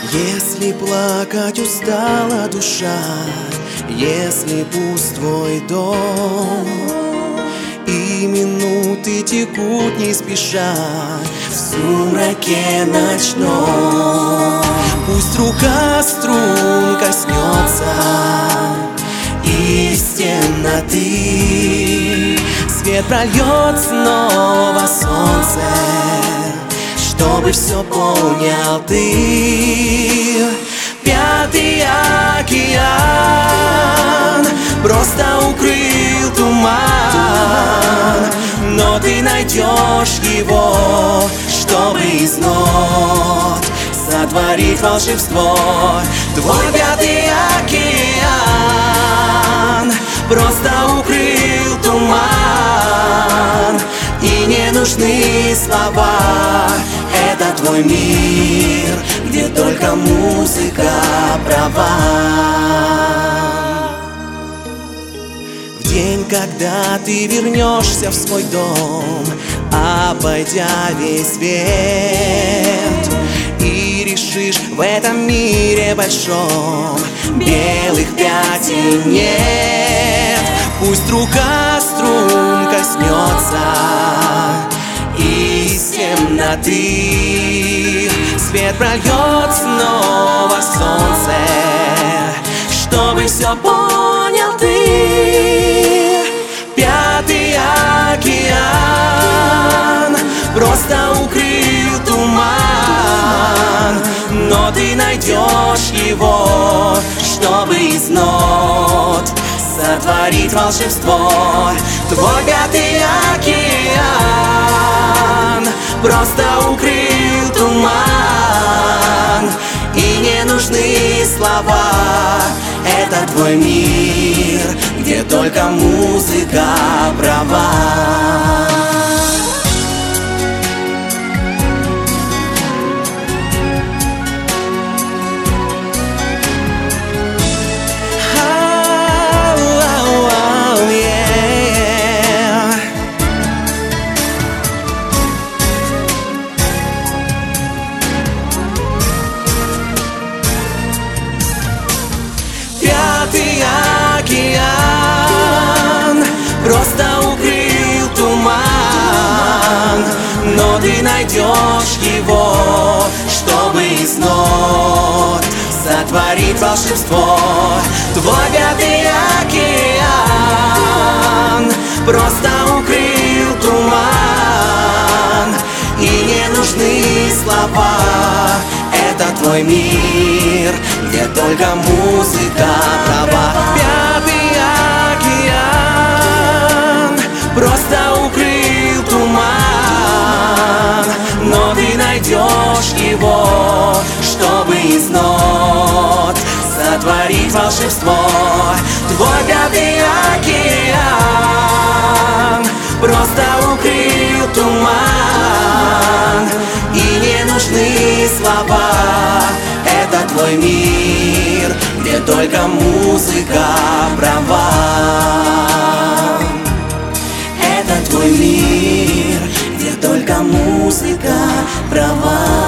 Если плакать устала душа, если пуст твой дом, и минуты текут не спеша в сумраке ночном, пусть рука струн коснется из темноты, свет прольет снова солнце, чтобы все понял ты. Пятый океан просто укрыл туман, но ты найдешь его, чтобы из нот сотворить волшебство. Твой пятый океан просто укрыл туман, и не нужны слова. Это твой мир, где только музыка права. В день, когда ты вернешься в свой дом, обойдя весь свет, и решишь, в этом мире большом белых пятен нет, пусть рука струн коснется из темноты, свет прольет снова солнце, чтобы все понял ты. Пятый океан просто укрыл туман, но ты найдешь его, чтобы из нот сотворить волшебство. Твой пятый океан просто укрыл туман, и не нужны слова. Это твой мир, где только музыка права. Пятый океан просто укрыл туман, но ты найдешь его, чтобы из нот сотворить волшебство. Твой пятый океан просто укрыл туман, и не нужны слова. Это твой мир, где только музыка права. Пятый океан просто укрыл туман, но ты найдешь его, чтобы из нот сотворить волшебство. Твой пятый океан просто укрыл туман, и не нужны слова. Это твой мир, где только музыка права. Это твой мир, где только музыка права.